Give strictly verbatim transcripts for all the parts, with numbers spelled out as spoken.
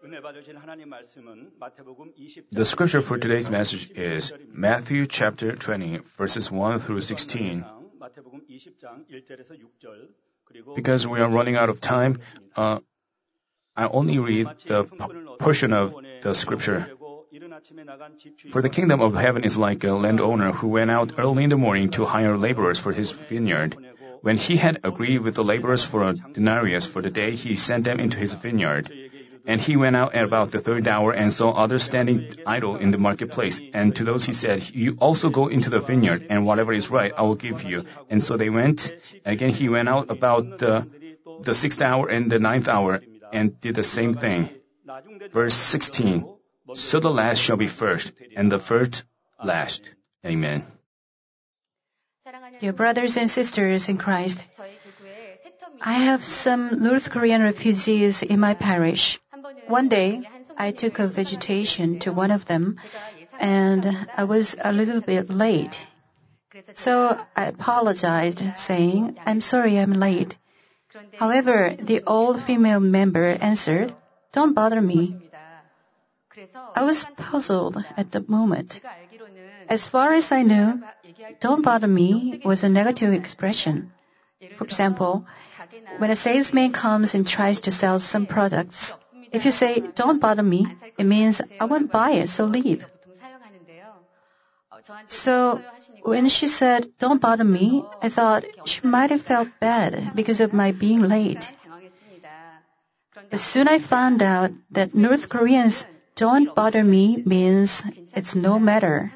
The scripture for today's message is Matthew chapter twenty, verses one through sixteen. Because we are running out of time, uh, I only read the p- portion of the scripture. For the kingdom of heaven is like a landowner who went out early in the morning to hire laborers for his vineyard. When he had agreed with the laborers for a denarius for the day, he sent them into his vineyard. And he went out at about the third hour and saw others standing idle in the marketplace. And to those he said, "You also go into the vineyard, and whatever is right I will give you." And so they went. Again he went out about the, the sixth hour and the ninth hour, and did the same thing. Verse sixteen. So the last shall be first, and the first last. Amen. Dear brothers and sisters in Christ, I have some North Korean refugees in my parish. One day, I took a visitation to one of them, and I was a little bit late. So I apologized, saying, "I'm sorry I'm late." However, the old female member answered, "Don't bother me." I was puzzled at the moment. As far as I knew, "don't bother me" was a negative expression. For example, when a salesman comes and tries to sell some products, if you say, "don't bother me," it means, "I won't buy it, so leave." So when she said, "don't bother me," I thought she might have felt bad because of my being late. But soon I found out that North Koreans' "don't bother me" means it's no matter.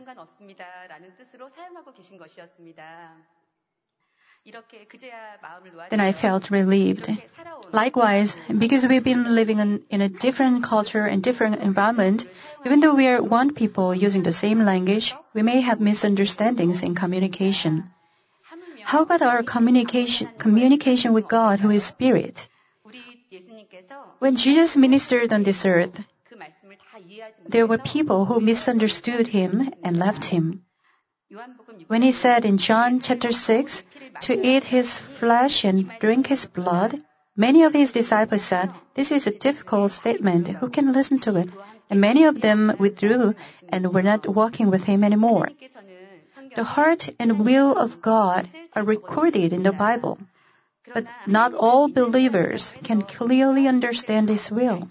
Then I felt relieved. Likewise, because we've been living in, in a different culture and different environment, even though we are one people using the same language, we may have misunderstandings in communication. How about our communication, communication with God, who is Spirit? When Jesus ministered on this earth, there were people who misunderstood him and left him. When he said in John chapter six, to eat his flesh and drink his blood, many of his disciples said, "This is a difficult statement. Who can listen to it?" And many of them withdrew and were not walking with him anymore. The heart and will of God are recorded in the Bible, but not all believers can clearly understand his will.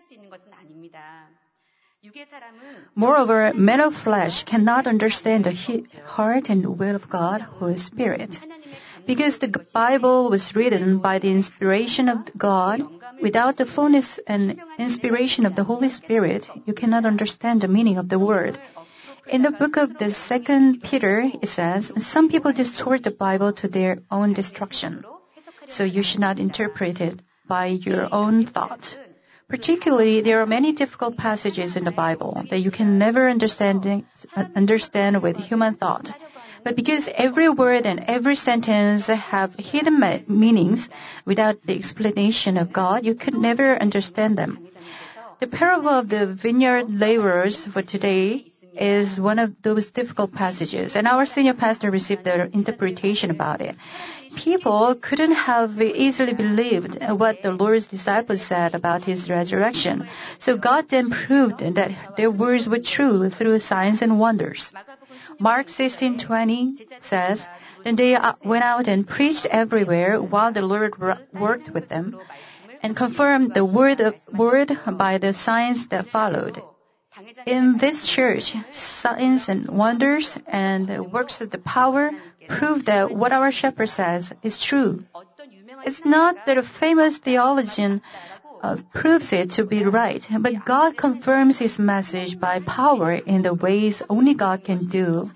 Moreover, men of flesh cannot understand the heart and will of God, who is Spirit. Because the Bible was written by the inspiration of God, without the fullness and inspiration of the Holy Spirit, you cannot understand the meaning of the word. In the book of the Second Peter, it says, "Some people distort the Bible to their own destruction." So you should not interpret it by your own thought. Particularly, there are many difficult passages in the Bible that you can never understand, understand with human thought. But because every word and every sentence have hidden meanings without the explanation of God, you could never understand them. The parable of the vineyard laborers for today is one of those difficult passages, and our senior pastor received the interpretation about it. People couldn't have easily believed what the Lord's disciples said about his resurrection. So God then proved that their words were true through signs and wonders. Mark sixteen twenty says, "Then they went out and preached everywhere while the Lord worked with them, and confirmed the word, of, word by the signs that followed." In this church, signs and wonders and works of the power prove that what our shepherd says is true. It's not that a famous theologian uh, proves it to be right, but God confirms his message by power in the ways only God can do.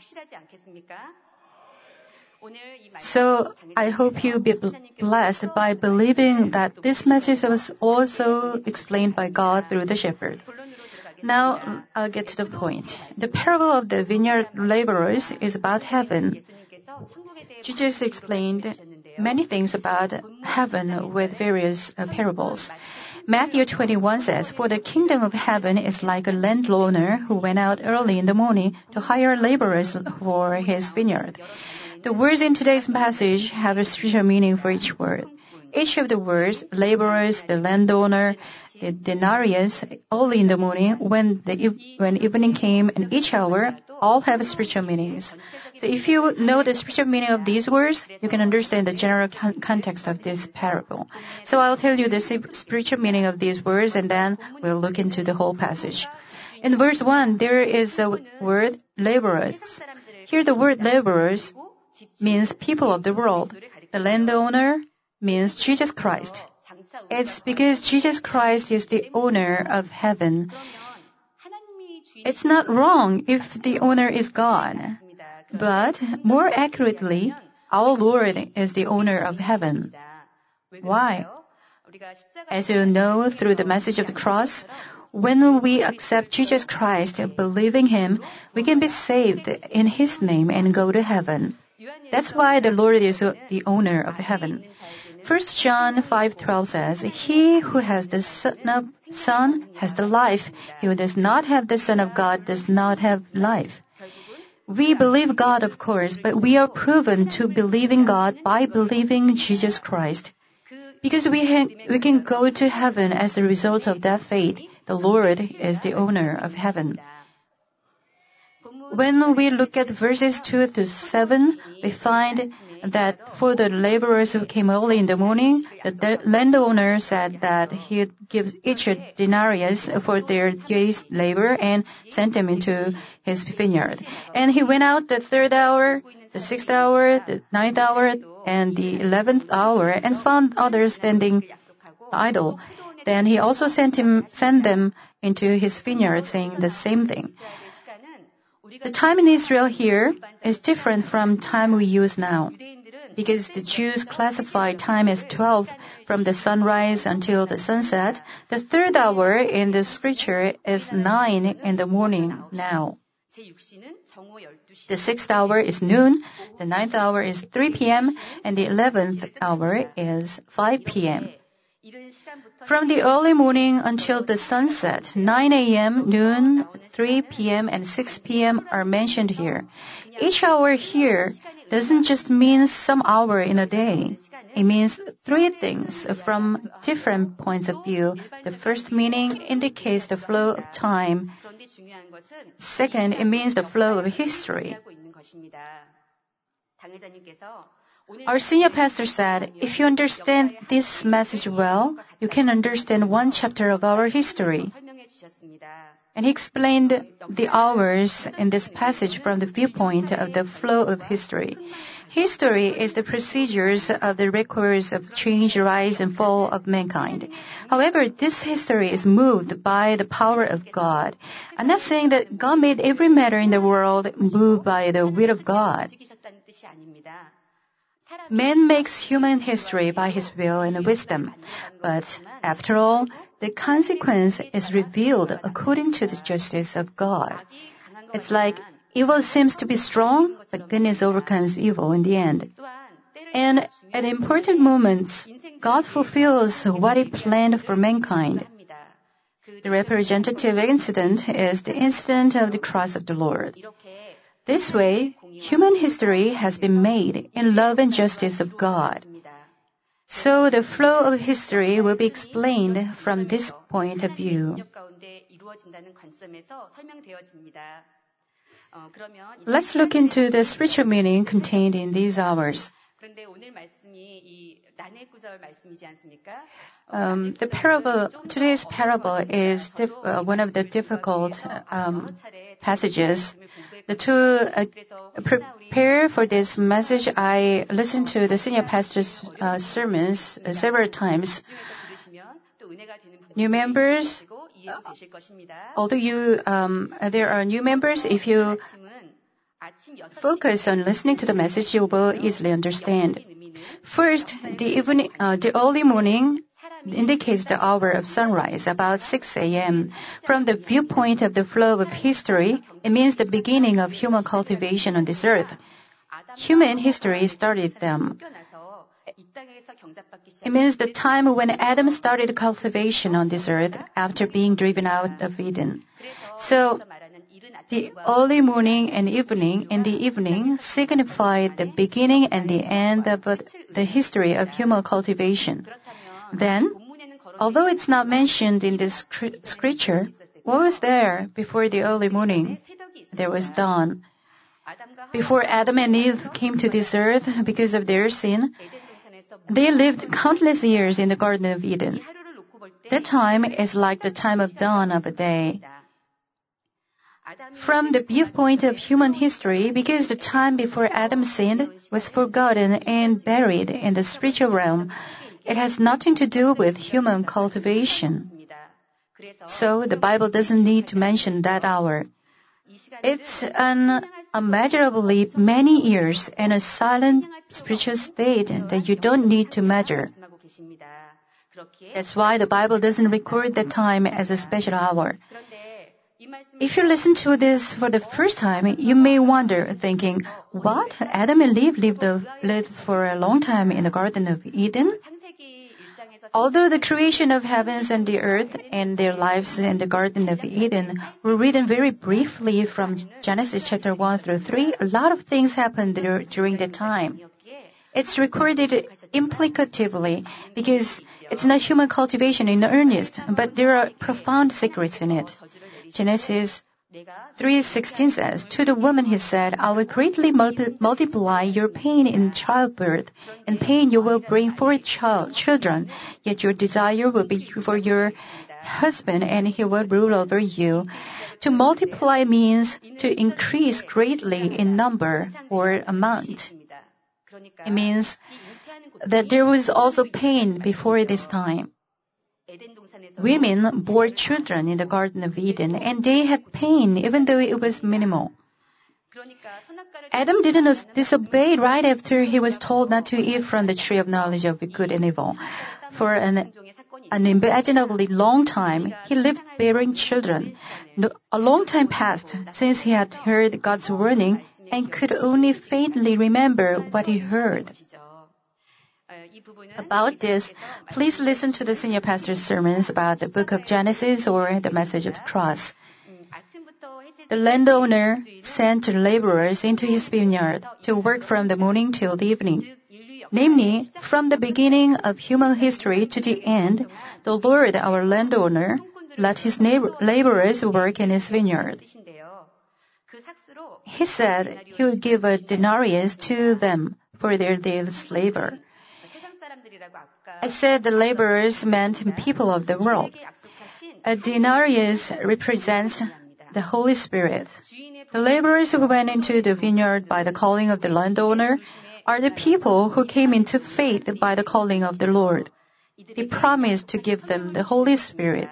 So I hope you be blessed by believing that this message was also explained by God through the shepherd. Now, I'll get to the point. The parable of the vineyard laborers is about heaven. Jesus explained many things about heaven with various uh, parables. Matthew twenty-one says, "For the kingdom of heaven is like a landowner who went out early in the morning to hire laborers for his vineyard." The words in today's passage have a spiritual meaning for each word. each of the words, laborers, the landowner, the denarius, early in the morning, when the when evening came, and each hour, all have spiritual meanings. So if you know the spiritual meaning of these words, you can understand the general con- context of this parable. So I'll tell you the spiritual meaning of these words, and then we'll look into the whole passage. In verse one, there is a word, laborers. Here the word laborers means people of the world. The landowner means Jesus Christ. It's because Jesus Christ is the owner of heaven. It's not wrong if the owner is God. But more accurately, our Lord is the owner of heaven. Why? As you know through the message of the cross, when we accept Jesus Christ, believing Him, we can be saved in His name and go to heaven. That's why the Lord is the owner of heaven. First John five twelve says, "He who has the Son, of, son has the life. He who does not have the Son of God does not have life." We believe God, of course, but we are proven to believe in God by believing Jesus Christ. Because we, ha- we can go to heaven as a result of that faith, the Lord is the owner of heaven. When we look at verses two to seven, we find that for the laborers who came early in the morning, the landowner said that he'd give each a denarius for their day's labor and sent them into his vineyard. And he went out the third hour, the sixth hour, the ninth hour, and the eleventh hour, and found others standing idle. Then he also sent him, sent them into his vineyard, saying the same thing. The time in Israel here is different from time we use now, because the Jews classify time as twelve from the sunrise until the sunset. The third hour in the scripture is nine in the morning now. The sixth hour is noon, the ninth hour is three p.m., and the eleventh hour is five p.m. From the early morning until the sunset, nine a.m., noon, three p.m., and six p.m. are mentioned here. Each hour here doesn't just mean some hour in a day. It means three things from different points of view. The first meaning indicates the flow of time. Second, it means the flow of history. Our senior pastor said, if you understand this message well, you can understand one chapter of our history. And he explained the hours in this passage from the viewpoint of the flow of history. History is the procedures of the records of change, rise, and fall of mankind. However, this history is moved by the power of God. I'm not saying that God made every matter in the world move by the will of God. Man makes human history by his will and wisdom. But after all, the consequence is revealed according to the justice of God. It's like evil seems to be strong, but goodness overcomes evil in the end. And at important moments, God fulfills what He planned for mankind. The representative incident is the incident of the cross of the Lord. This way, human history has been made in love and justice of God. So the flow of history will be explained from this point of view. Let's look into the spiritual meaning contained in these hours. Um, the parable, today's parable is dif- uh, one of the difficult um, passages. The to uh, prepare for this message, I listened to the senior pastor's uh, sermons uh, several times. New members, uh, although you um, there are new members, if you focus on listening to the message, you will easily understand. First, the evening, uh, the early morning indicates the hour of sunrise, about six a.m. From the viewpoint of the flow of history, it means the beginning of human cultivation on this earth. Human history started them. It means the time when Adam started cultivation on this earth after being driven out of Eden. So, The early morning and evening and the evening signified the beginning and the end of the history of human cultivation. Then, although it's not mentioned in this scripture, what was there before the early morning? There was dawn. Before Adam and Eve came to this earth because of their sin, they lived countless years in the Garden of Eden. That time is like the time of dawn of a day. From the viewpoint of human history, because the time before Adam sinned was forgotten and buried in the spiritual realm, it has nothing to do with human cultivation. So the Bible doesn't need to mention that hour. It's an unmeasurably many years and a silent spiritual state that you don't need to measure. That's why the Bible doesn't record that time as a special hour. If you listen to this for the first time, you may wonder, thinking, what? Adam and Eve lived, lived for a long time in the Garden of Eden? Although the creation of heavens and the earth and their lives in the Garden of Eden were written very briefly from Genesis chapter one through three, a lot of things happened there during that time. It's recorded implicatively because it's not human cultivation in earnest, but there are profound secrets in it. Genesis three sixteen says, "To the woman he said, I will greatly multi- multiply your pain in childbirth. In pain you will bring forth child, children, yet your desire will be for your husband, and he will rule over you." To multiply means to increase greatly in number or amount. It means that there was also pain before this time. Women bore children in the Garden of Eden, and they had pain even though it was minimal. Adam didn't disobey right after he was told not to eat from the tree of knowledge of good and evil. For an unimaginably long time, he lived bearing children. A long time passed since he had heard God's warning and could only faintly remember what he heard. About this, please listen to the senior pastor's sermons about the book of Genesis or the message of the cross. The landowner sent laborers into his vineyard to work from the morning till the evening. Namely, from the beginning of human history to the end, the Lord, our landowner, let his laborers work in his vineyard. He said he would give a denarius to them for their day's labor. I said the laborers meant people of the world. A denarius represents the Holy Spirit. The laborers who went into the vineyard by the calling of the landowner are the people who came into faith by the calling of the Lord. He promised to give them the Holy Spirit.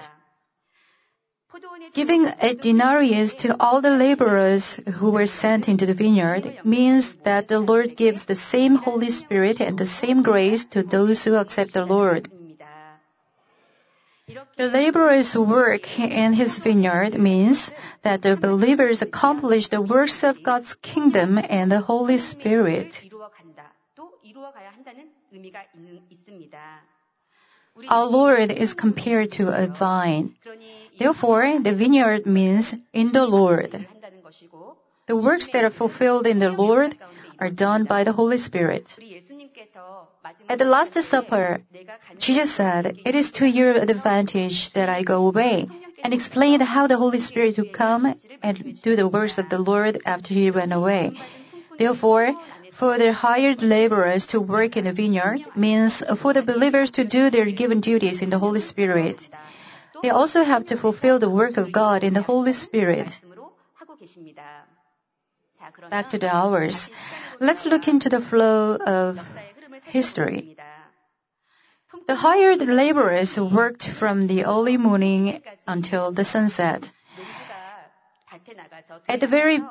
Giving a denarius to all the laborers who were sent into the vineyard means that the Lord gives the same Holy Spirit and the same grace to those who accept the Lord. The laborers' work in his vineyard means that the believers accomplish the works of God's kingdom and the Holy Spirit. Our Lord is compared to a vine. Therefore, the vineyard means in the Lord. The works that are fulfilled in the Lord are done by the Holy Spirit. At the Last Supper, Jesus said, "It is to your advantage that I go away," and explained how the Holy Spirit would come and do the works of the Lord after he went away. Therefore, for the hired laborers to work in the vineyard means for the believers to do their given duties in the Holy Spirit. They also have to fulfill the work of God in the Holy Spirit. Back to the hours. Let's look into the flow of history. The hired laborers worked from the early morning until the sunset. At the very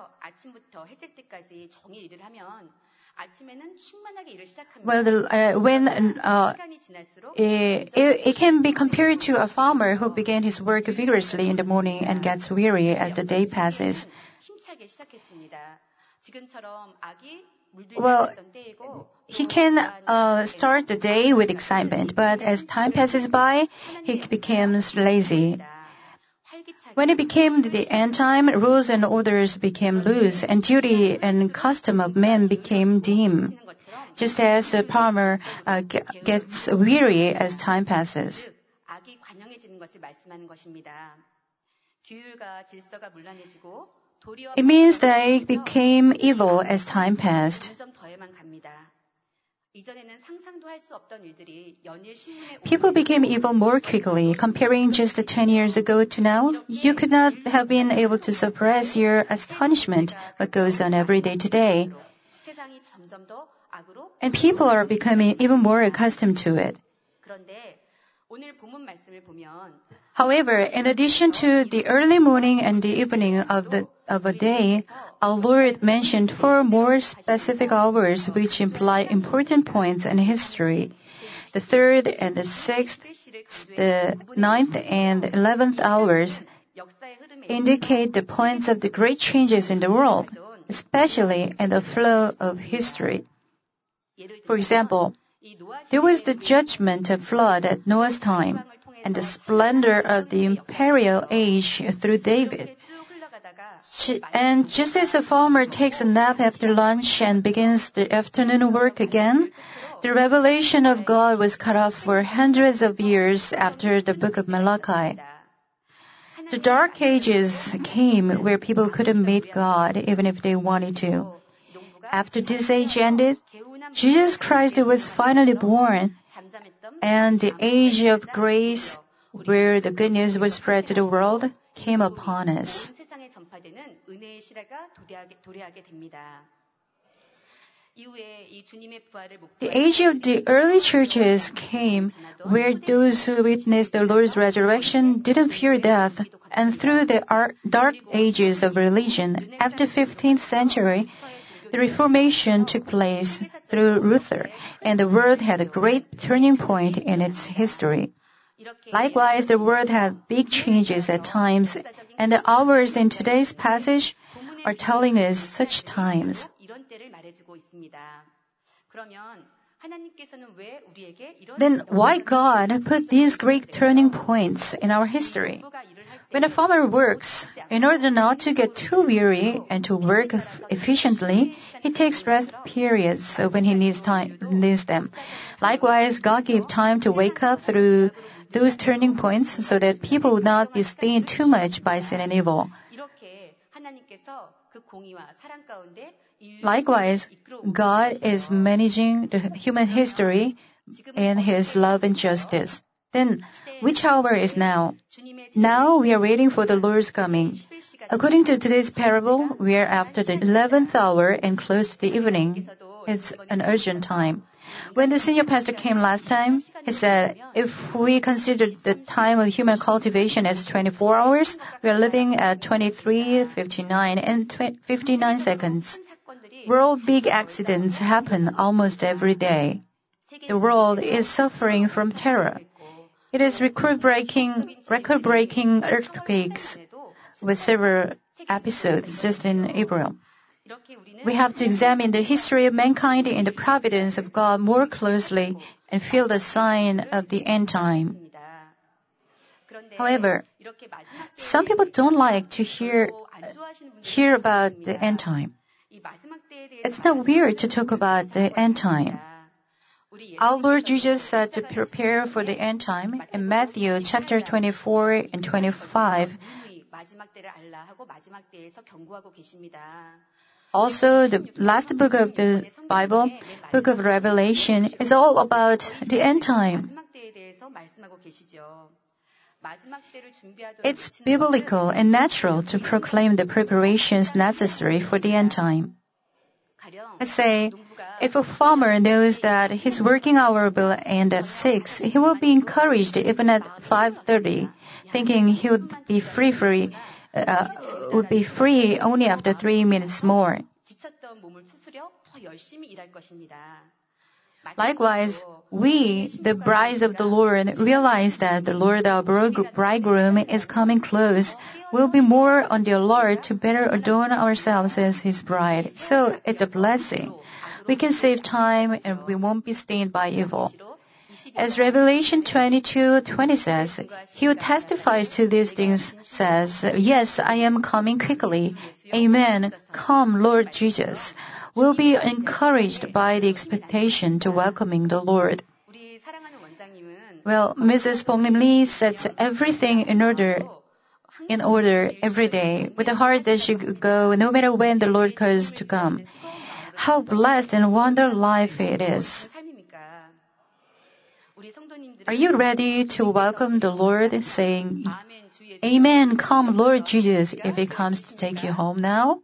Well, the, uh, when uh, it, it can be compared to a farmer who began his work vigorously in the morning and gets weary as the day passes. Well, he can uh, start the day with excitement, but as time passes by, he becomes lazy. When it became the end time, rules and orders became loose, and duty and custom of men became dim, just as the farmer uh, gets weary as time passes. It means that it became evil as time passed. People became evil more quickly. Comparing just ten years ago to now, you could not have been able to suppress your astonishment what goes on every day today. And people are becoming even more accustomed to it. However, in addition to the early morning and the evening of the of a day, our Lord mentioned four more specific hours which imply important points in history. The third and the sixth, the ninth and eleventh hours indicate the points of the great changes in the world, especially in the flow of history. For example, there was the judgment of flood at Noah's time, and the splendor of the imperial age through David. And just as a farmer takes a nap after lunch and begins the afternoon work again, the revelation of God was cut off for hundreds of years after the book of Malachi. The dark ages came where people couldn't meet God even if they wanted to. After this age ended, Jesus Christ was finally born, and the age of grace, where the good news was spread to the world, came upon us. The age of the early churches came where those who witnessed the Lord's resurrection didn't fear death, and through the dark ages of religion, after the fifteenth century, the Reformation took place through Luther, and the world had a great turning point in its history. Likewise, the world had big changes at times, and the hours in today's passage are telling us such times. Then why God put these great turning points in our history? When a farmer works, in order not to get too weary and to work efficiently, he takes rest periods when he needs time, needs them. Likewise, God gave time to wake up through those turning points so that people would not be stained too much by sin and evil. Likewise, God is managing the human history in His love and justice. Then, which hour is now? Now we are waiting for the Lord's coming. According to today's parable, we are after the eleventh hour and close to the evening. It's an urgent time. When the senior pastor came last time, he said, if we consider the time of human cultivation as twenty-four hours, we are living at twenty-three, fifty-nine, and fifty-nine seconds. World big accidents happen almost every day. The world is suffering from terror. It is record-breaking, record-breaking earthquakes with several episodes just in April. We have to examine the history of mankind and the providence of God more closely and feel the sign of the end time. However, some people don't like to hear, hear about the end time. It's not weird to talk about the end time. Our Lord Jesus said to prepare for the end time in Matthew chapter twenty-four and twenty-five. Also, the last book of the Bible, book of Revelation, is all about the end time. It's biblical and natural to proclaim the preparations necessary for the end time. Let's say, if a farmer knows that his working hour will end at six, he will be encouraged even at five thirty, thinking he would be free, free, uh, would be free only after three minutes more. Likewise, we, the brides of the Lord, realize that the Lord our bridegroom is coming close. We'll be more on the alert to better adorn ourselves as His bride. So it's a blessing. We can save time and we won't be stained by evil. As Revelation twenty-two twenty says, he who testifies to these things says, "Yes, I am coming quickly. Amen. Come, Lord Jesus." We'll be encouraged by the expectation to welcoming the Lord. Well, Missus Bong-lim Lee sets everything in order in order every day with a heart that should go no matter when the Lord calls to come. How blessed and wonderful life it is. Are you ready to welcome the Lord, saying, "Amen, come Lord Jesus," if He comes to take you home now?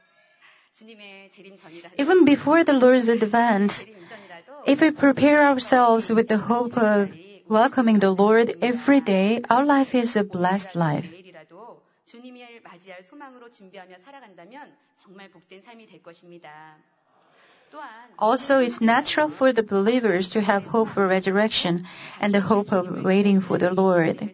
Even before the Lord's advent, if we prepare ourselves with the hope of welcoming the Lord every day, our life is a blessed life. Also, it's natural for the believers to have hope for resurrection and the hope of waiting for the Lord.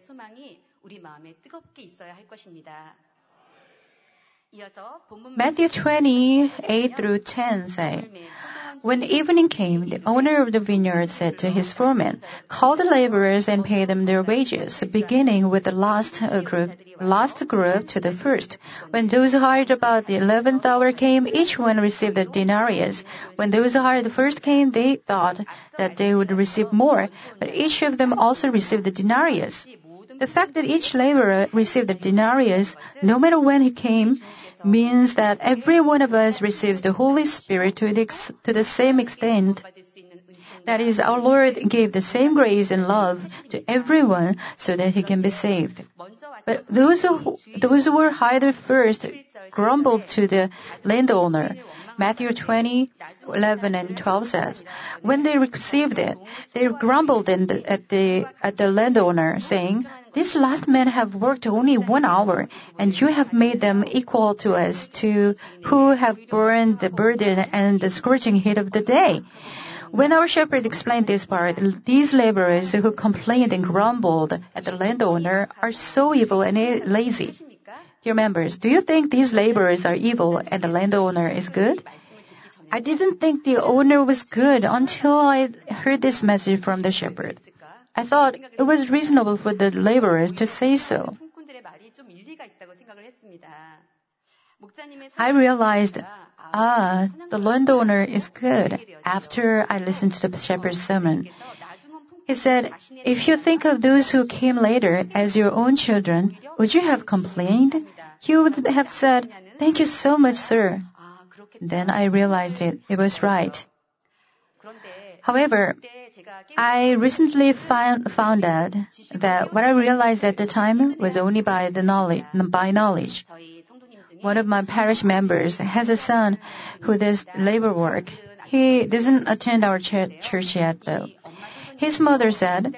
Matthew twenty, eight through ten say, "When evening came, the owner of the vineyard said to his foreman, 'Call the laborers and pay them their wages, beginning with the last group, last group to the first.' When those hired about the eleventh hour came, each one received a denarius. When those hired first came, they thought that they would receive more, but each of them also received a denarius. The fact that each laborer received a denarius, no matter when he came, means that every one of us receives the Holy Spirit to the, ex- to the same extent. That is, our Lord gave the same grace and love to everyone so that he can be saved. But those who, those who were hired first grumbled to the landowner. Matthew twenty, eleven and twelve says, "When they received it, they grumbled in the, at the at the landowner, saying, 'These last men have worked only one hour, and you have made them equal to us, to who have borne the burden and the scorching heat of the day.' When our shepherd explained this part, these laborers who complained and grumbled at the landowner are so evil and lazy. Dear members, do you think these laborers are evil and the landowner is good? I didn't think the owner was good until I heard this message from the shepherd. I thought it was reasonable for the laborers to say so. I realized, ah, the landowner is good after I listened to the shepherd's sermon. He said, if you think of those who came later as your own children, would you have complained? He would have said, thank you so much, sir. Then I realized it. It was right. However, I recently found, found out that what I realized at the time was only by the knowledge, by knowledge. One of my parish members has a son who does labor work. He doesn't attend our ch- church yet, though. His mother said,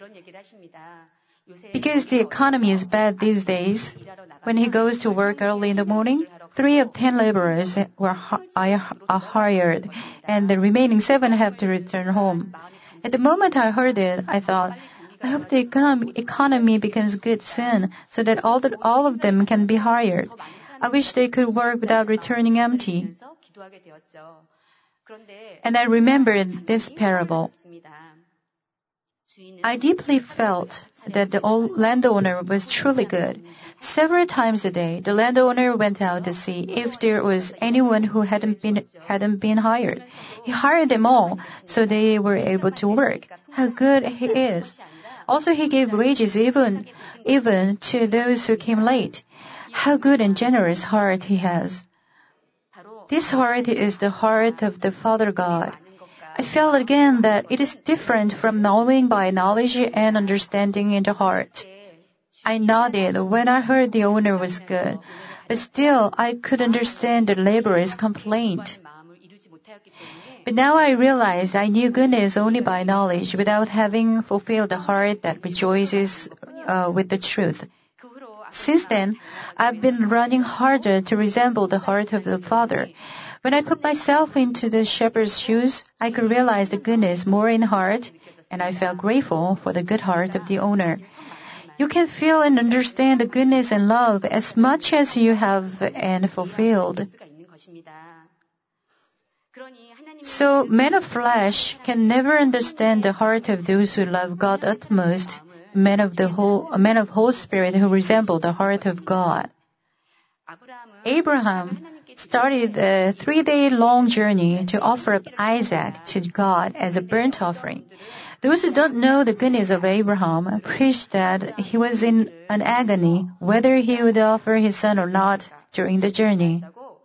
because the economy is bad these days, when he goes to work early in the morning, three of ten laborers were are hired, and the remaining seven have to return home. At the moment I heard it, I thought, I hope the economy, economy becomes good soon, so that all, the, all of them can be hired. I wish they could work without returning empty. And I remembered this parable. I deeply felt that the old landowner was truly good. Several times a day, the landowner went out to see if there was anyone who hadn't been hadn't been hired. He hired them all, so they were able to work. How good he is! Also, he gave wages even even to those who came late. How good and generous heart he has! This heart is the heart of the Father God. I felt again that it is different from knowing by knowledge and understanding in the heart. I nodded when I heard the owner was good, but still I could understand the laborer's complaint. But now I realized I knew goodness only by knowledge without having fulfilled the heart that rejoices uh, with the truth. Since then, I've been running harder to resemble the heart of the Father. When I put myself into the shepherd's shoes, I could realize the goodness more in heart, and I felt grateful for the good heart of the owner. You can feel and understand the goodness and love as much as you have and fulfilled. So men of flesh can never understand the heart of those who love God utmost, men of the whole, men of whole spirit who resemble the heart of God. Abraham started a three-day-long journey to offer up Isaac to God as a burnt offering. Those who don't know the goodness of Abraham preach that he was in an agony whether he would offer his son or not during the journey.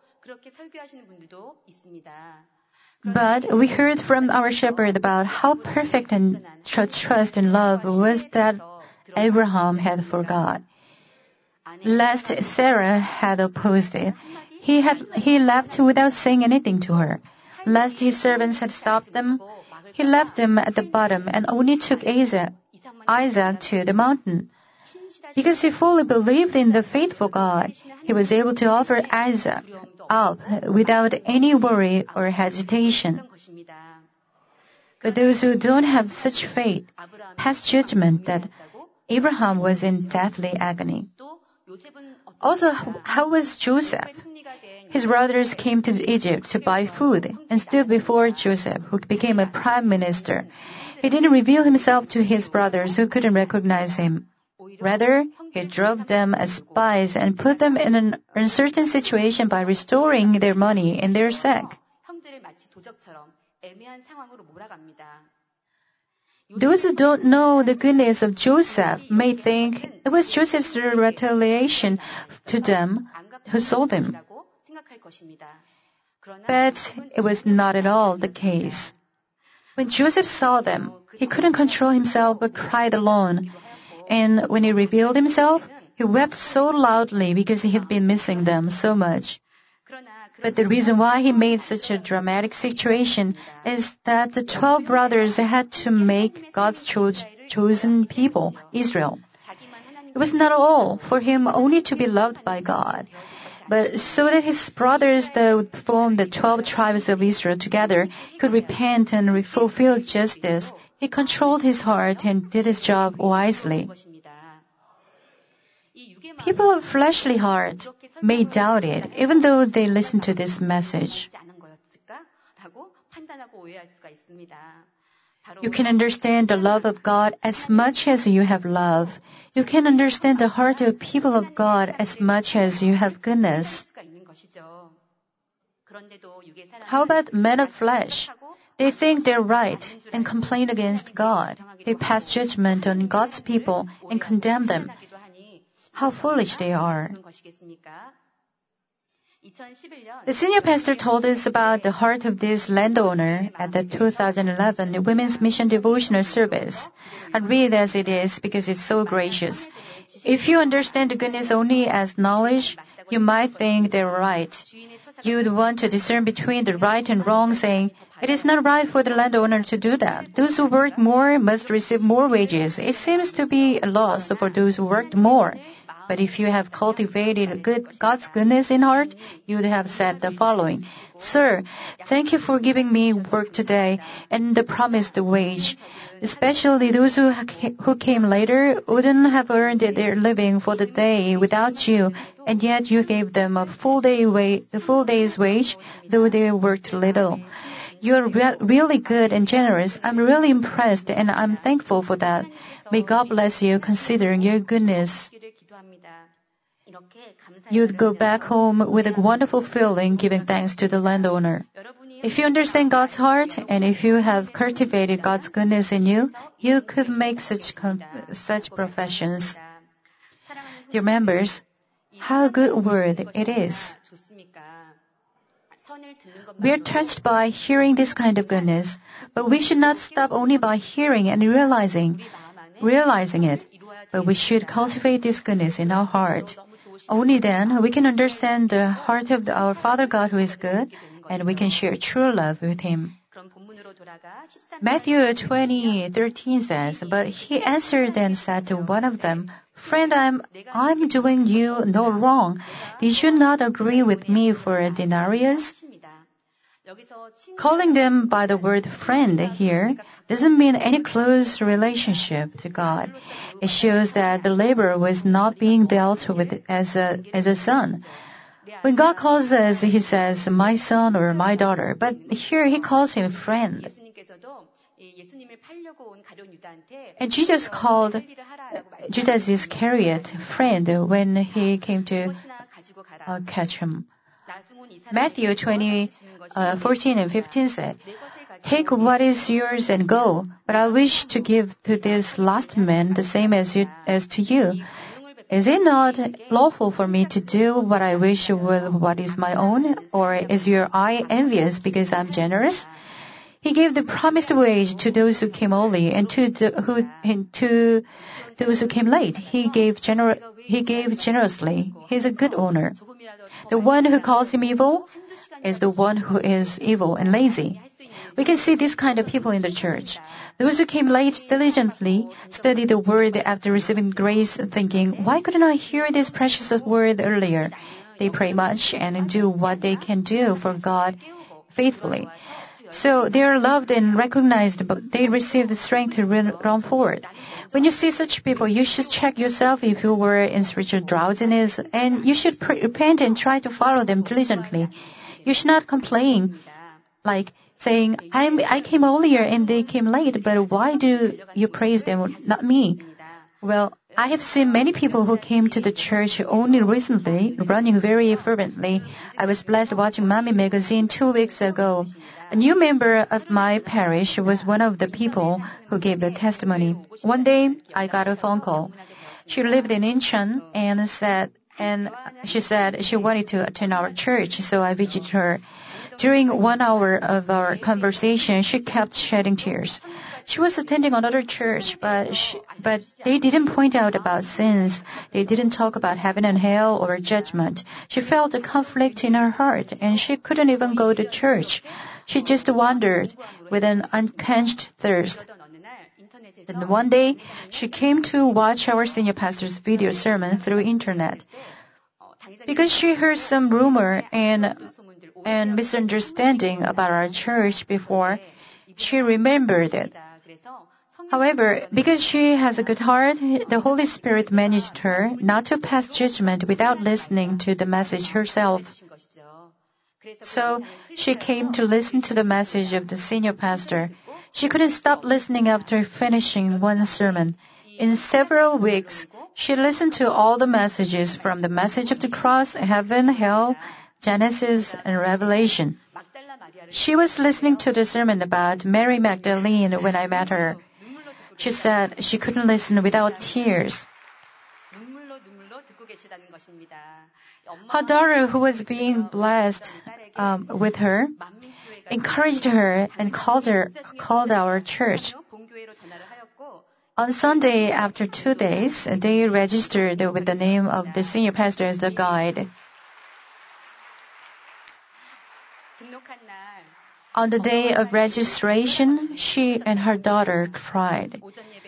But we heard from our shepherd about how perfect and trust and love was that Abraham had for God. Lest Sarah had opposed it, he had he left without saying anything to her. Lest his servants had stopped them, he left them at the bottom and only took Isaac, Isaac to the mountain. Because he fully believed in the faithful God, he was able to offer Isaac up without any worry or hesitation. But those who don't have such faith pass judgment that Abraham was in deathly agony. Also, how was Joseph? His brothers came to Egypt to buy food and stood before Joseph, who became a prime minister. He didn't reveal himself to his brothers who couldn't recognize him. Rather, he drove them as spies and put them in an uncertain situation by restoring their money in their sack. Those who don't know the goodness of Joseph may think it was Joseph's retaliation to them who sold him. But it was not at all the case. When Joseph saw them, he couldn't control himself but cried alone. And when he revealed himself, he wept so loudly because he had been missing them so much. But the reason why he made such a dramatic situation is that the twelve brothers had to make God's cho- chosen people, Israel. It was not all for him only to be loved by God, but so that his brothers that would form the twelve tribes of Israel together could repent and fulfill justice. He controlled his heart and did his job wisely. People of fleshly heart may doubt it, even though they listen to this message. You can understand the love of God as much as you have love. You can understand the heart of people of God as much as you have goodness. How about men of flesh? They think they're right and complain against God. They pass judgment on God's people and condemn them. How foolish they are. The senior pastor told us about the heart of this landowner at the two thousand eleven Women's Mission Devotional Service. I read as it is because it's so gracious. If you understand the goodness only as knowledge, you might think they're right. You'd want to discern between the right and wrong, saying, it is not right for the landowner to do that. Those who work more must receive more wages. It seems to be a loss for those who worked more. But if you have cultivated good, God's goodness in heart, you would have said the following, Sir, thank you for giving me work today and the promised wage. Especially those who, who came later wouldn't have earned their living for the day without you, and yet you gave them a full day wa- the full day's wage, though they worked little. You're re- really good and generous. I'm really impressed, and I'm thankful for that. May God bless you considering your goodness. You'd go back home with a wonderful feeling giving thanks to the landowner. If you understand God's heart and if you have cultivated God's goodness in you, you could make such com- such professions. Dear members, how good word it is. We are touched by hearing this kind of goodness, but we should not stop only by hearing and realizing, realizing it, but we should cultivate this goodness in our heart. Only then we can understand the heart of our Father God who is good, and we can share true love with Him. Matthew twenty thirteen says, But he answered and said to one of them, Friend, I'm, I'm doing you no wrong. Did you not agree with me for a denarius? Calling them by the word friend here doesn't mean any close relationship to God. It shows that the laborer was not being dealt with as a, as a son. When God calls us, He says, my son or my daughter. But here He calls him friend. And Jesus called Judas Iscariot friend when He came to uh, catch him. Matthew twenty, uh, fourteen and fifteen said, take what is yours and go, but I wish to give to this last man the same as, you, as to you. Is it not lawful for me to do what I wish with what is my own? Or is your eye envious because I'm generous? He gave the promised wage to those who came early, and to the, who and to those who came late. He gave gener- He gave generously. He's a good owner. The one who calls him evil is the one who is evil and lazy. We can see this kind of people in the church. Those who came late diligently study the word after receiving grace, thinking, why couldn't I hear this precious word earlier? They pray much and do what they can do for God faithfully. So they are loved and recognized, but they receive the strength to run forward. When you see such people, you should check yourself if you were in spiritual drowsiness, and you should pre- repent and try to follow them diligently. You should not complain, like saying, I'm, I came earlier and they came late, but why do you praise them, not me? Well, I have seen many people who came to the church only recently, running very fervently. I was blessed watching Mommy magazine two weeks ago. A new member of my parish was one of the people who gave the testimony. One day, I got a phone call. She lived in Incheon and said, and she said she wanted to attend our church, so I visited her. During one hour of our conversation, she kept shedding tears. She was attending another church, but she, but they didn't point out about sins. They didn't talk about heaven and hell or judgment. She felt a conflict in her heart, and she couldn't even go to church. She just wondered with an unquenched thirst. And one day, she came to watch our senior pastor's video sermon through internet. Because she heard some rumor and and misunderstanding about our church before, she remembered it. However, because she has a good heart, the Holy Spirit managed her not to pass judgment without listening to the message herself. So she came to listen to the message of the senior pastor. She couldn't stop listening after finishing one sermon. In several weeks, she listened to all the messages from the message of the cross, heaven, hell, Genesis, and Revelation. She was listening to the sermon about Mary Magdalene when I met her. She said she couldn't listen without tears. Her daughter, who was being blessed um, with her, encouraged her and called her called our church. On Sunday, after two days, they registered with the name of the senior pastor as the guide. On the day of registration, she and her daughter cried.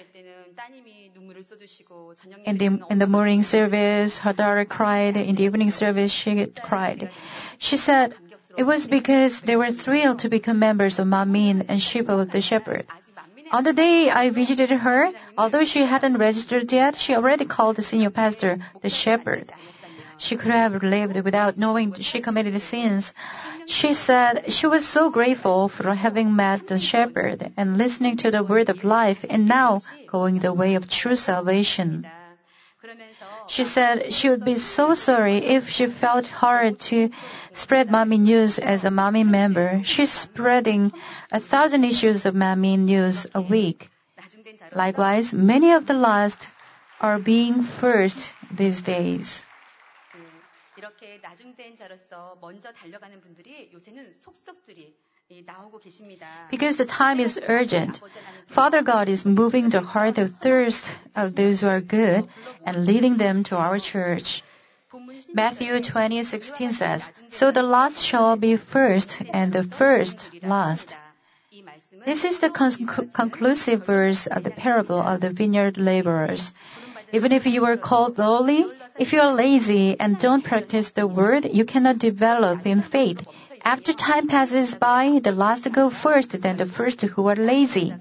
In the, in the morning service, her daughter cried. In the evening service, she cried. She said it was because they were thrilled to become members of Manmin and Sheep of the Shepherd. On the day I visited her, although she hadn't registered yet, she already called the senior pastor the Shepherd. She could have lived without knowing she committed sins. She said she was so grateful for having met the shepherd and listening to the word of life and now going the way of true salvation. She said she would be so sorry if she felt hard to spread Mommy news as a Mommy member. She's spreading a thousand issues of Mommy news a week. Likewise, many of the lost are being first these days. 이렇게 나중된 자로서 먼저 달려가는 분들이 요새는 속속들이 나오고 계십니다. Because the time is urgent, Father God is moving the heart of thirst of those who are good and leading them to our church. Matthew twenty sixteen says, "So the last shall be first, and the first last." This is the con- conclusive verse of the parable of the vineyard laborers. Even if you are called lowly, if you are lazy and don't practice the word, you cannot develop in faith. After time passes by, the last go first, then the first who are lazy.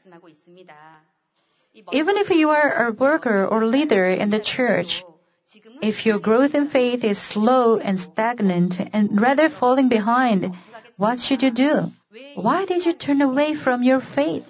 Even if you are a worker or leader in the church, If your growth in faith is slow and stagnant and rather falling behind, what should you do? Why did you turn away from your faith?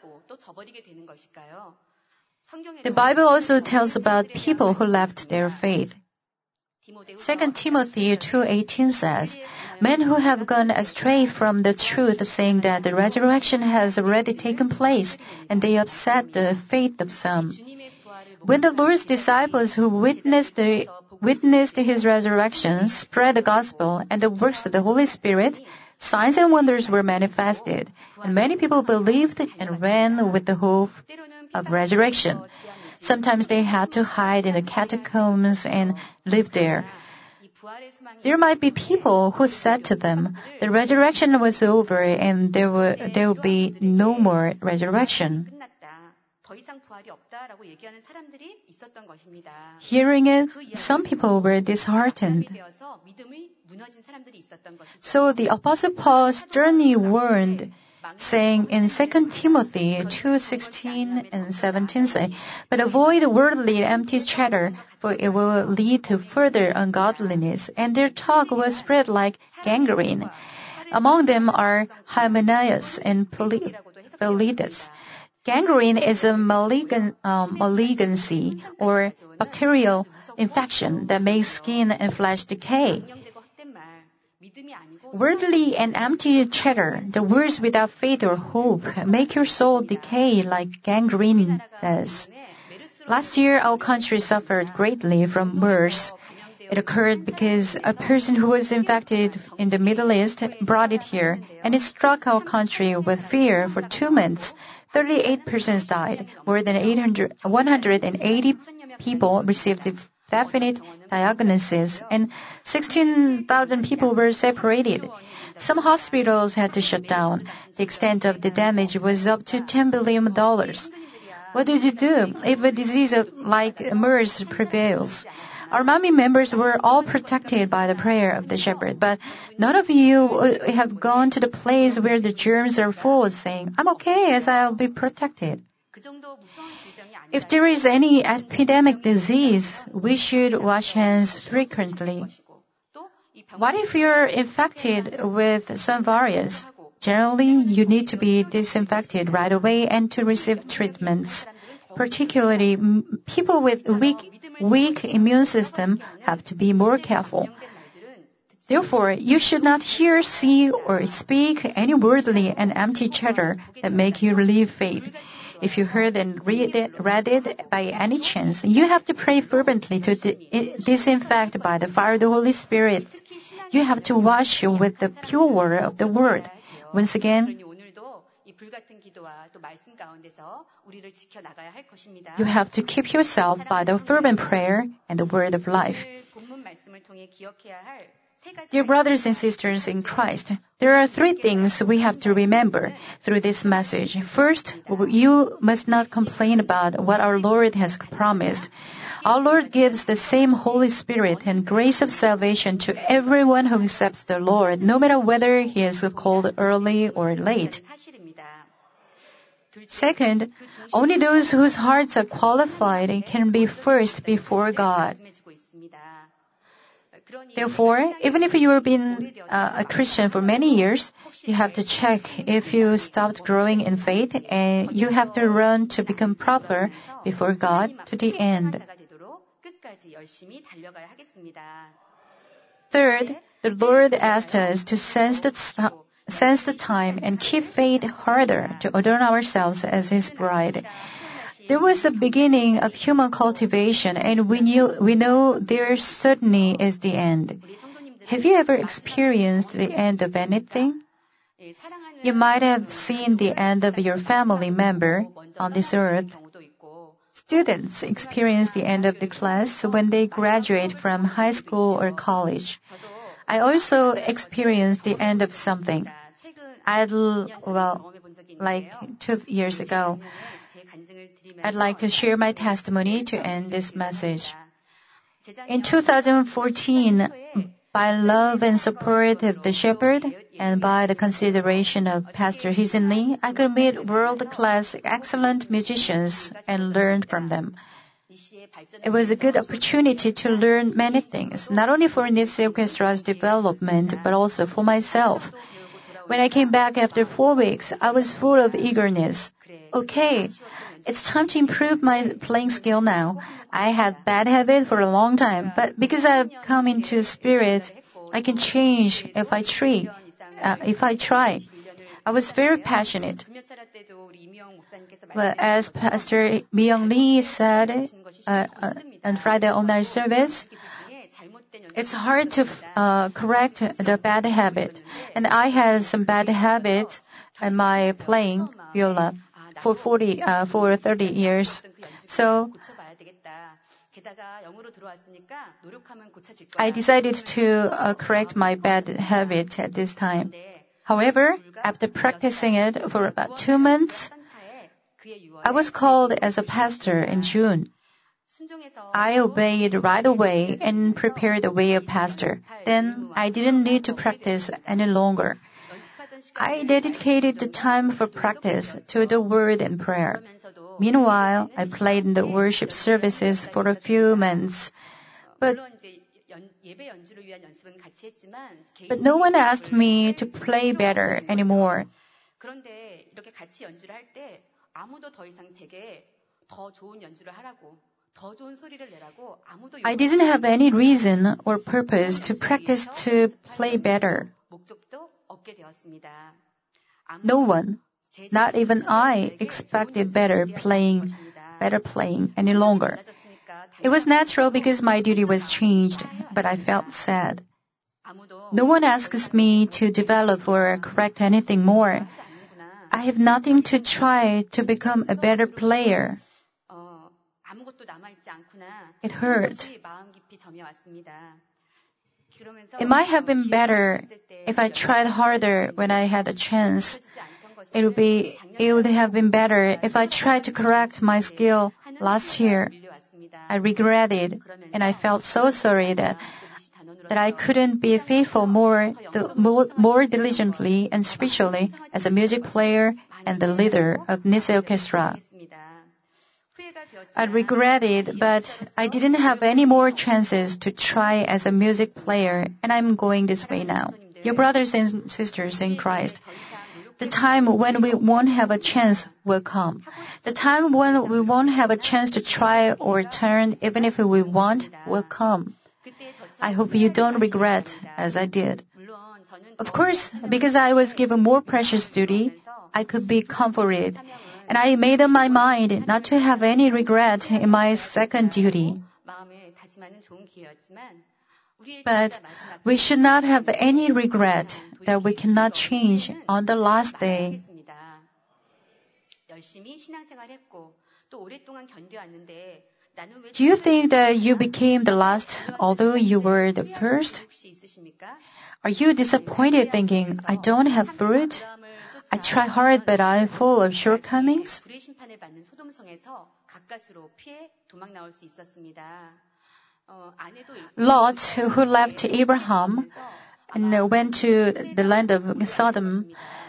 The Bible also tells about people who left their faith. Second Timothy two eighteen says, men who have gone astray from the truth, saying that the resurrection has already taken place, and they upset the faith of some. When the Lord's disciples who witnessed, the, witnessed His resurrection spread the gospel and the works of the Holy Spirit, signs and wonders were manifested, and many people believed and ran with the hope of resurrection. Sometimes they had to hide in the catacombs and live there. There might be people who said to them, the resurrection was over and there will, there will be no more resurrection. Hearing it, some people were disheartened. So the Apostle Paul sternly warned, saying in Second Timothy two sixteen and seventeen, say, but avoid worldly empty chatter, for it will lead to further ungodliness, and their talk will spread like gangrene. Among them are Hymenaeus and Philetus. Gangrene is a malignant, um, malignancy or bacterial infection that makes skin and flesh decay. Worldly and empty chatter, the words without faith or hope, make your soul decay like gangrene does. Last year, our country suffered greatly from MERS. It occurred because a person who was infected in the Middle East brought it here, and it struck our country with fear for two months. thirty-eight persons died. More than eight hundred, one hundred eighty people received definite diagnosis, and sixteen thousand people were separated. Some hospitals had to shut down. The extent of the damage was up to ten billion dollars. What did you do if a disease like MERS prevails? Our Manmin members were all protected by the prayer of the shepherd, but none of you have gone to the place where the germs are full, saying, I'm okay as I'll be protected. If there is any epidemic disease, we should wash hands frequently. What if you're infected with some virus? Generally, you need to be disinfected right away and to receive treatments. Particularly, people with weak, weak immune system have to be more careful. Therefore, you should not hear, see, or speak any worldly and empty chatter that make you leave faith. If you heard and read it, read it by any chance, you have to pray fervently to di- disinfect by the fire of the Holy Spirit. You have to wash with the pure water of the Word. Once again, you have to keep yourself by the fervent prayer and the word of life. Dear brothers and sisters in Christ, there are three things we have to remember through this message. First, you must not complain about what our Lord has promised. Our Lord gives the same Holy Spirit and grace of salvation to everyone who accepts the Lord, no matter whether he is called early or late. Second, only those whose hearts are qualified can be first before God. Therefore, even if you have been uh, a Christian for many years, you have to check if you stopped growing in faith, and you have to run to become proper before God to the end. Third, the Lord asked us to sense the, sense the time and keep faith harder to adorn ourselves as His bride. There was a beginning of human cultivation, and we knew, we know there certainly is the end. Have you ever experienced the end of anything? You might have seen the end of your family member on this earth. Students experience the end of the class when they graduate from high school or college. I also experienced the end of something. I'd, well, like two years ago, I'd like to share my testimony to end this message. In two thousand fourteen, by love and support of the shepherd and by the consideration of Pastor Hyun Lee, I could meet world-class excellent musicians and learn from them. It was a good opportunity to learn many things, not only for Nisei Orchestra's development, but also for myself. When I came back after four weeks, I was full of eagerness. Okay, it's time to improve my playing skill now. I had bad habit for a long time, but because I've come into spirit, I can change if I try. Uh, if I try. I was very passionate. But as Pastor Mi-young Lee said uh, uh, on Friday online service, it's hard to uh, correct the bad habit. And I had some bad habits in my playing viola for forty, uh, for thirty years. So I decided to uh, correct my bad habit at this time. However, after practicing it for about two months, I was called as a pastor in June. I obeyed right away and prepared the way of pastor. Then I didn't need to practice any longer. I dedicated the time for practice to the word and prayer. Meanwhile, I played in the worship services for a few months. But, but no one asked me to play better anymore. I didn't have any reason or purpose to practice to play better. No one, not even I, expected better playing, better playing any longer. It was natural because my duty was changed, but I felt sad. No one asks me to develop or correct anything more. I have nothing to try to become a better player. It hurt. It might have been better if I tried harder when I had a chance. It would be, it would have been better if I tried to correct my skill last year. I regretted, and I felt so sorry that that I couldn't be faithful more, more, more diligently and spiritually as a music player and the leader of Nisei Orchestra. I regretted, but I didn't have any more chances to try as a music player, and I'm going this way now. Dear brothers and sisters in Christ, the time when we won't have a chance will come. The time when we won't have a chance to try or turn, even if we want, will come. I hope you don't regret as I did. Of course, because I was given more precious duty, I could be comforted. And I made up my mind not to have any regret in my second duty. But we should not have any regret that we cannot change on the last day. Do you think that you became the last although you were the first? Are you disappointed thinking, I don't have fruit? I try hard, but I'm full of shortcomings? Lot, who left Abraham and went to the land of Sodom,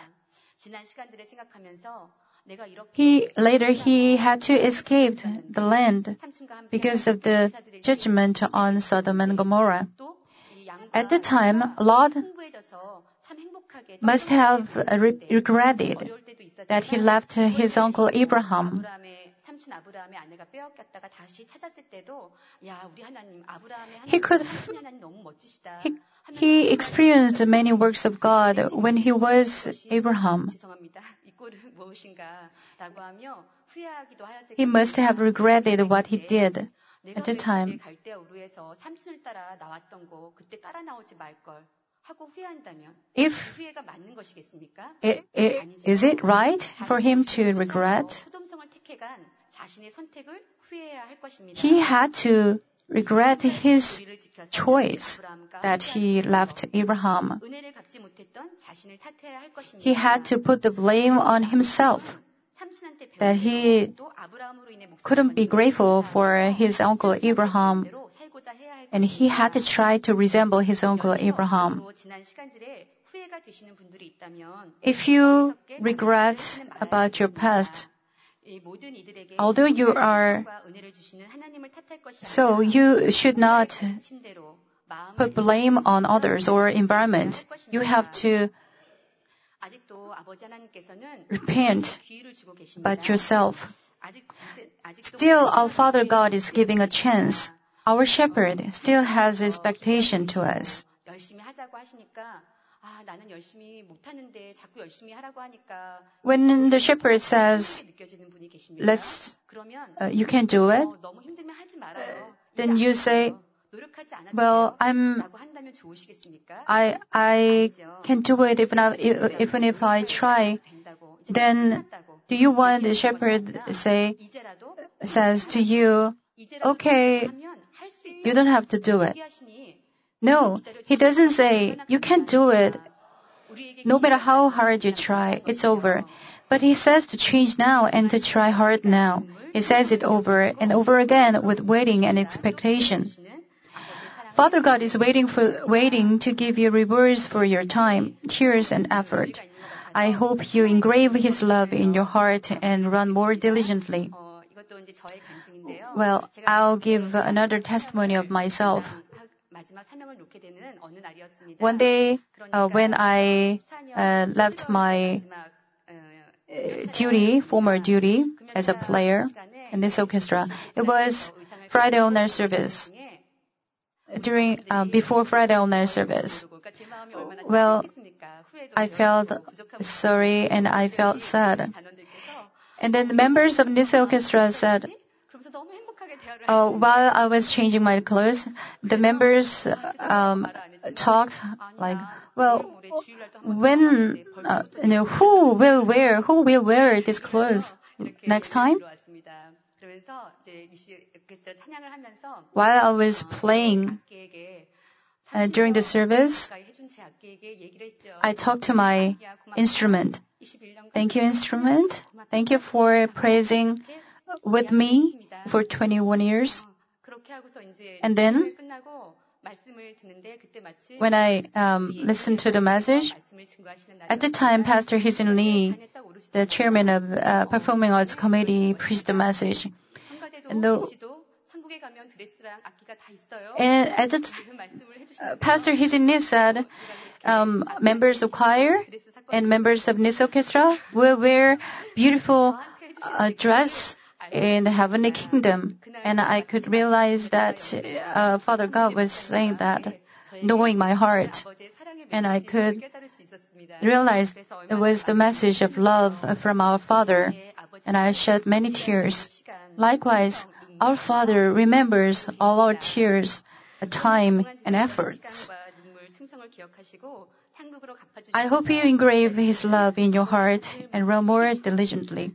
he later he had to escape the land because of the judgment on Sodom and Gomorrah. At the time, Lot must have regretted that he left his uncle Abraham. He could f- he, he experienced many works of God when he was Abraham. He must have regretted what he did at the time. If it, it, is it right for him to regret? He had to regret his choice that he left Abraham. He had to put the blame on himself, that he couldn't be grateful for his uncle Abraham, and he had to try to resemble his uncle Abraham. If you regret about your past, although you are so, you should not put blame on others or environment. You have to repent about yourself. Still, our Father God is giving a chance. Our shepherd still has expectation to us. When the shepherd says, let's, uh, you can do it, uh, then you say, well, I'm, I, I can do it even if, even if I try. Then, do you want the shepherd say, says to you, okay, you don't have to do it. No, he doesn't say, you can't do it. No matter how hard you try, it's over. But he says to change now and to try hard now. He says it over and over again with waiting and expectation. Father God is waiting for waiting to give you rewards for your time, tears, and effort. I hope you engrave His love in your heart and run more diligently. Well, I'll give another testimony of myself. One day, uh, when I uh, left my uh, duty, former duty as a player in this orchestra, it was Friday all-night service. During uh, before Friday all-night service, well, I felt sorry and I felt sad. And then the members of this orchestra said, uh, while I was changing my clothes, the members um, talked like, well, when, uh, you know, who will wear, who will wear this clothes next time? While I was playing uh, during the service, I talked to my instrument. Thank you, instrument. Thank you for praising with me for twenty-one years. And then, when I um, listened to the message, at the time, Pastor Hyun Lee, the chairman of uh, Performing Arts Committee, preached the message. And, the, and at the, uh, Pastor Hyun Lee said, um, members of choir and members of this orchestra will wear beautiful uh, dress in the heavenly kingdom. And I could realize that uh, Father God was saying that, knowing my heart. And I could realize it was the message of love from our Father. And I shed many tears. Likewise, our Father remembers all our tears, time, and efforts. I hope you engrave His love in your heart and run more diligently.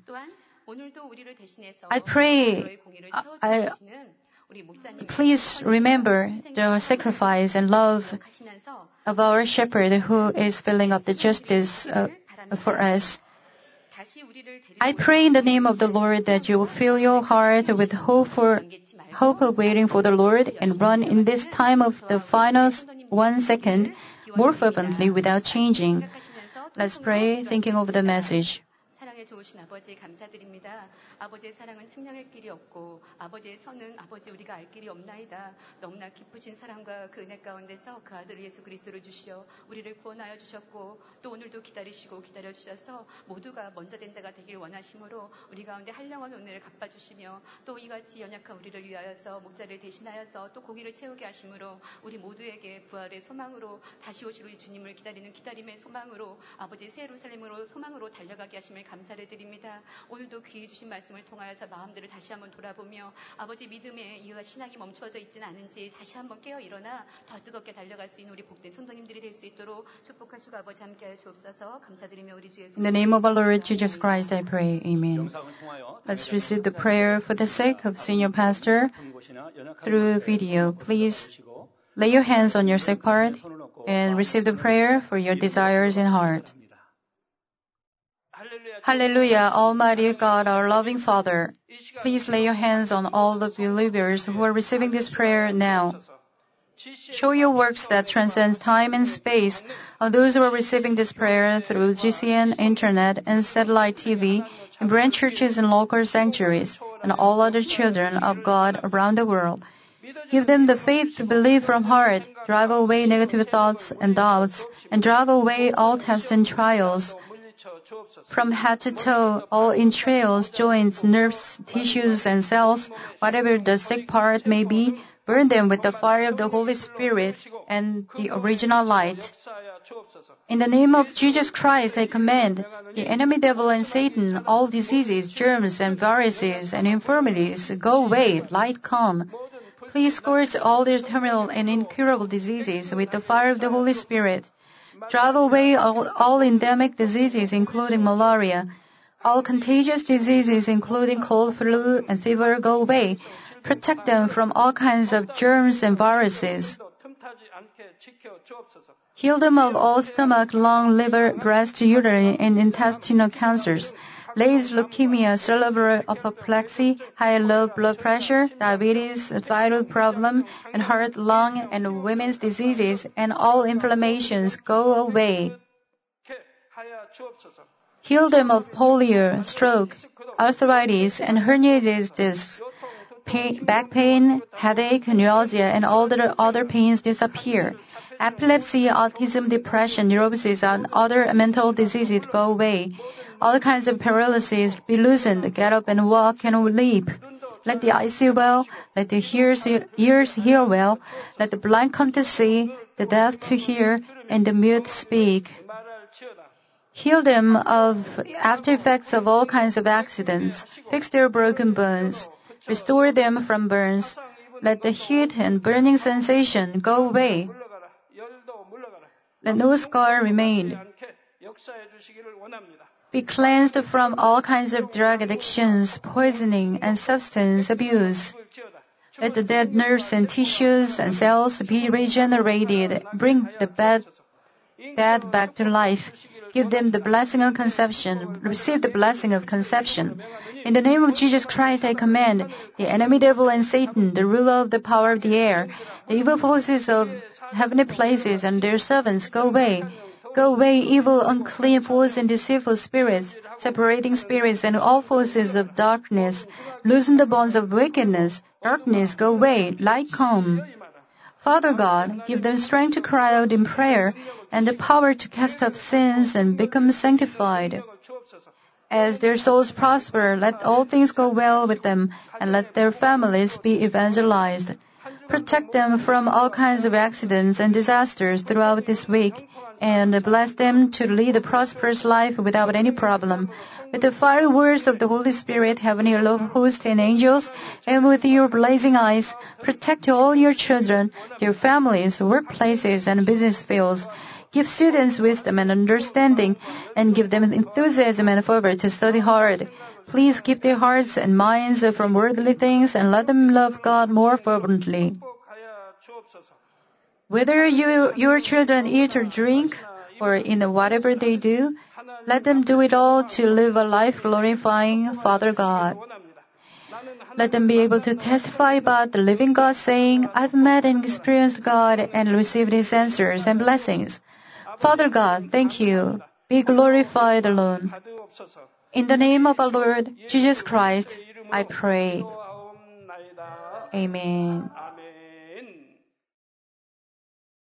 I pray, I, please remember the sacrifice and love of our shepherd who is filling up the justice uh, for us. I pray in the name of the Lord that you will fill your heart with hope for hope of waiting for the Lord and run in this time of the final one second more fervently without changing. Let's pray, thinking over the message. 좋으신 아버지 감사드립니다. 아버지의 사랑은 측량할 길이 없고 아버지의 선은 아버지 우리가 알 길이 없나이다. 너무나 깊으신 사랑과 그 은혜 가운데서 그 아들 예수 그리스도를 주시어 우리를 구원하여 주셨고 또 오늘도 기다리시고 기다려 주셔서 모두가 먼저 된 자가 되길 원하심으로 우리 가운데 한량없는 은혜를 갚아주시며 또 이같이 연약한 우리를 위하여서 목자를 대신하여서 또 고기를 채우게 하심으로 우리 모두에게 부활의 소망으로 다시 오실 우리 주님을 기다리는 기다림의 소망으로 아버지 새 예루살렘으로 소망으로 달려가게 하심을 감사를 드립니다. 오늘도 귀해 주신 말씀을 통하여서 마음들을 다시 한번 돌아보며 아버지 믿음에 이와 신앙이 멈추어져 있지는 않은지 다시 한번 깨어 일어나 더 뜨겁게 달려갈 수 있는 우리 복된 성도님들이 될 수 있도록 축복하시고 아버지 함께하여 주옵소서. 감사드리며 우리 주 예수 In the name of our Lord Jesus Christ I pray. Amen. Let's receive the prayer for the sake of Senior Pastor through video. Please lay your hands on your sick heart and receive the prayer for your desires in heart. Hallelujah, Almighty God, our loving Father. Please lay your hands on all the believers who are receiving this prayer now. Show your works that transcend time and space on those who are receiving this prayer through G C N, internet, and satellite T V, in branch churches and local sanctuaries, and all other children of God around the world. Give them the faith to believe from heart, drive away negative thoughts and doubts, and drive away all tests and trials. From head to toe, all entrails, joints, nerves, tissues, and cells, whatever the sick part may be, burn them with the fire of the Holy Spirit and the original light. In the name of Jesus Christ, I command the enemy devil and Satan, all diseases, germs, and viruses, and infirmities, go away, light come. Please scourge all these terminal and incurable diseases with the fire of the Holy Spirit. Drive away all, all endemic diseases, including malaria. All contagious diseases, including cold, flu, and fever, go away. Protect them from all kinds of germs and viruses. Heal them of all stomach, lung, liver, breast, uterine, and intestinal cancers. AIDS, leukemia, cerebral apoplexy, high and low blood pressure, diabetes, thyroid problem, and heart, lung, and women's diseases, and all inflammations go away. Heal them of polio, stroke, arthritis, and herniated discs. Pain, back pain, headache, neuralgia, and all the other pains disappear. Epilepsy, autism, depression, neurosis, and other mental diseases go away. All kinds of paralysis be loosened, get up and walk and leap. Let the eyes see well, let the ears, ears hear well, let the blind come to see, the deaf to hear, and the mute speak. Heal them of after effects of all kinds of accidents. Fix their broken bones. Restore them from burns. Let the heat and burning sensation go away. Let no scar remain. Be cleansed from all kinds of drug addictions, poisoning, and substance abuse. Let the dead nerves and tissues and cells be regenerated. Bring the bad, dead back to life. Give them the blessing of conception. Receive the blessing of conception. In the name of Jesus Christ, I command the enemy devil and Satan, the ruler of the power of the air, the evil forces of heavenly places and their servants, go away. Go away, evil, unclean force and deceitful spirits, separating spirits and all forces of darkness. Loosen the bonds of wickedness. Darkness, go away. Light come. Father God, give them strength to cry out in prayer and the power to cast off sins and become sanctified. As their souls prosper, let all things go well with them and let their families be evangelized. Protect them from all kinds of accidents and disasters throughout this week and bless them to lead a prosperous life without any problem. With the fiery words of the Holy Spirit, heavenly host and angels, and with your blazing eyes, protect all your children, their families, workplaces, and business fields. Give students wisdom and understanding, and give them enthusiasm and fervor to study hard. Please keep their hearts and minds from worldly things, and let them love God more fervently. Whether you, your children eat or drink, or in whatever they do, let them do it all to live a life glorifying Father God. Let them be able to testify about the living God, saying, I've met and experienced God and received His answers and blessings. Father God, thank you. Be glorified alone. In the name of our Lord Jesus Christ, I pray. Amen.